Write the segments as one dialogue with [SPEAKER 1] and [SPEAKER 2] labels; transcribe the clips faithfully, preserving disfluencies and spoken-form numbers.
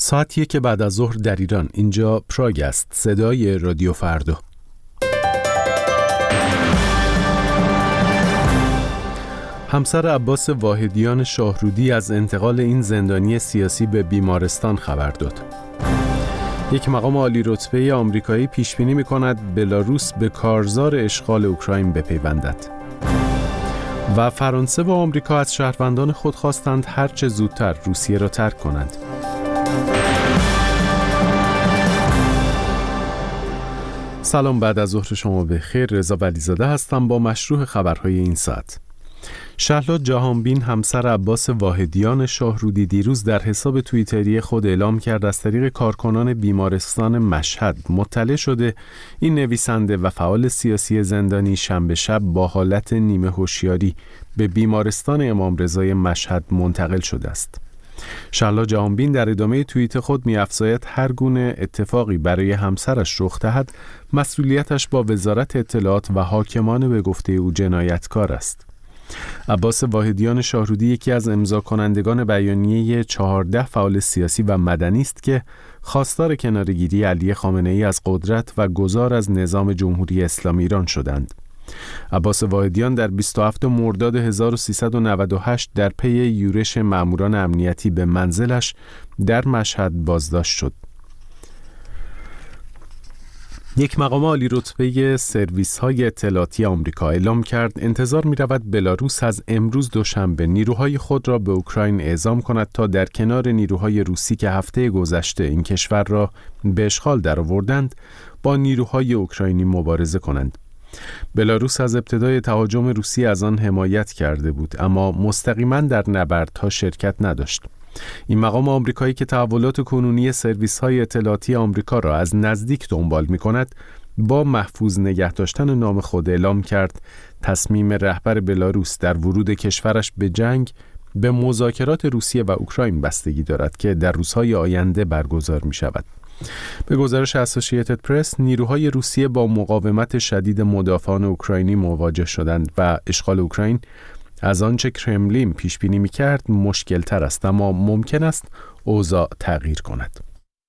[SPEAKER 1] ساعت یک بعد از ظهر در ایران. اینجا پراگ است. صدای رادیو فردا. همسر عباس واحدیان شاهرودی از انتقال این زندانی سیاسی به بیمارستان خبر داد. یک مقام عالی رتبه آمریکایی پیش بینی می‌کند بلاروس به کارزار اشغال اوکراین بپیوندد. و فرانسه و آمریکا از شهروندان خود خواستند هر چه زودتر روسیه را ترک کنند. سلام، بعد از ظهر شما بخیر. رضا ولیزاده هستم با مشروع خبرهای این ساعت. شهلا جهانبین همسر عباس واحدیان شاهرودی دیروز در حساب توییتری خود اعلام کرد از طریق کارکنان بیمارستان مشهد مطلع شده این نویسنده و فعال سیاسی زندانی شنبه شب با حالت نیمه هوشیاری به بیمارستان امام رضای مشهد منتقل شده است. شهلا جهانبین در ادامه توییت خود می‌افزاید هر گونه اتفاقی برای همسرش رخ دهد مسئولیتش با وزارت اطلاعات و حاکمان به گفته او جنایتکار است. عباس واحدیان شاهرودی یکی از امضا کنندگان بیانیه چهارده فعال سیاسی و مدنی است که خواستار کناره‌گیری علی خامنه‌ای از قدرت و گذار از نظام جمهوری اسلامی ایران شدند. عباس واحدیان در بیست و هفتم مرداد هزار و سیصد و نود و هشت در پی یورش ماموران امنیتی به منزلش در مشهد بازداشت شد. یک مقام عالی رتبه سرویس‌های اطلاعاتی آمریکا اعلام کرد انتظار می‌رود بلاروس از امروز دوشنبه نیروهای خود را به اوکراین اعزام کند تا در کنار نیروهای روسی که هفته گذشته این کشور را به اشغال درآوردند با نیروهای اوکراینی مبارزه کنند. بلاروس از ابتدای تهاجم روسی از آن حمایت کرده بود اما مستقیما در نبردها شرکت نداشت. این مقام آمریکایی که تحولات کنونی سرویس‌های اطلاعاتی آمریکا را از نزدیک دنبال می‌کند با محفوظ نگه داشتن نام خود اعلام کرد تصمیم رهبر بلاروس در ورود کشورش به جنگ به مذاکرات روسیه و اوکراین بستگی دارد که در روزهای آینده برگزار می‌شود. به گزارش اسوسییتد پرس نیروهای روسیه با مقاومت شدید مدافعان اوکراینی مواجه شدند و اشغال اوکراین از آنچه کرملین پیش بینی می‌کرد مشکل تر است اما ممکن است اوضاع تغییر کند.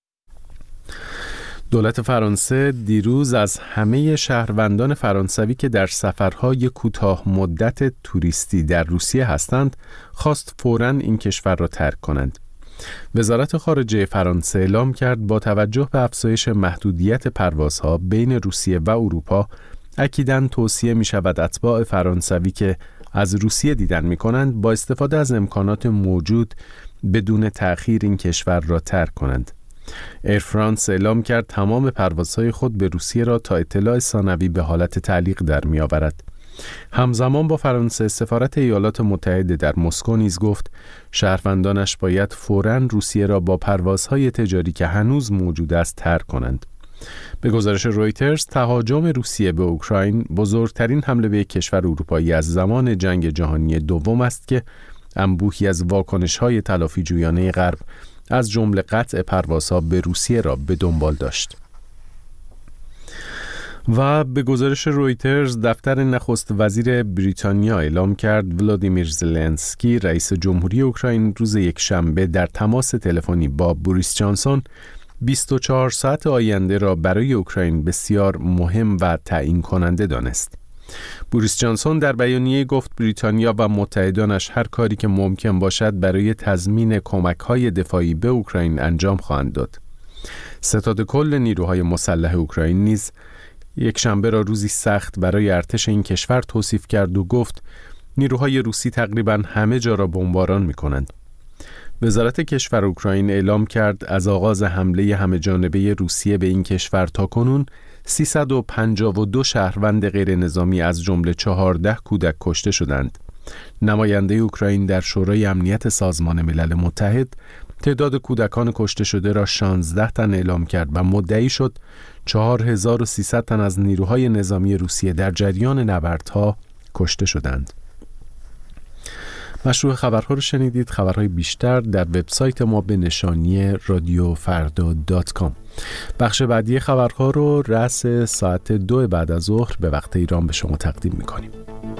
[SPEAKER 1] دولت فرانسه دیروز از همه شهروندان فرانسوی که در سفرهای کوتاه مدت توریستی در روسیه هستند خواست فوراً این کشور را ترک کنند. وزارت خارجه فرانسه اعلام کرد با توجه به افزایش محدودیت پروازها بین روسیه و اروپا اکیداً توصیه می‌شود اتباع فرانسوی که از روسیه دیدن می‌کنند با استفاده از امکانات موجود بدون تأخیر این کشور را ترک کنند. ایر فرانس اعلام کرد تمام پروازهای خود به روسیه را تا اطلاع ثانوی به حالت تعلیق در می‌آورد. همزمان با فرانسه سفارت ایالات متحده در مسکو نیز گفت شهروندانش باید فوراً روسیه را با پروازهای تجاری که هنوز موجود است ترک کنند. به گزارش رویترز تهاجم روسیه به اوکراین بزرگترین حمله به یک کشور اروپایی از زمان جنگ جهانی دوم است که انبوهی از واکنش‌های تلافی جویانه غرب از جمله قطع پروازها به روسیه را به دنبال داشت. و به گزارش رویترز دفتر نخست وزیر بریتانیا اعلام کرد ولادیمیر زلنسکی رئیس جمهوری اوکراین روز یکشنبه در تماس تلفنی با بوریس جانسون بیست و چهار ساعت آینده را برای اوکراین بسیار مهم و تعیین کننده دانست. بوریس جانسون در بیانیه گفت بریتانیا و متحدانش هر کاری که ممکن باشد برای تضمین کمک‌های دفاعی به اوکراین انجام خواهند داد. ستاد کل نیروهای مسلح اوکراین نیز یک شنبه را روزی سخت برای ارتش این کشور توصیف کرد و گفت نیروهای روسی تقریباً همه جا را بمباران می‌کنند. وزارت کشور اوکراین اعلام کرد از آغاز حمله همه‌جانبه روسیه به این کشور تاکنون سیصد و پنجاه و دو شهروند غیر نظامی از جمله چهارده کودک کشته شدند. نماینده اوکراین در شورای امنیت سازمان ملل متحد تعداد کودکان کشته شده را شانزده تن اعلام کرد و مدعی شد چهار هزار و سیصد تن از نیروهای نظامی روسیه در جریان نبردها کشته شدند. مشروع خبرها رو شنیدید. خبرهای بیشتر در وبسایت ما به نشانی رادیو فردا دات کام. بخش بعدی خبرها رو رأس ساعت دو بعد از ظهر به وقت ایران به شما تقدیم می‌کنیم.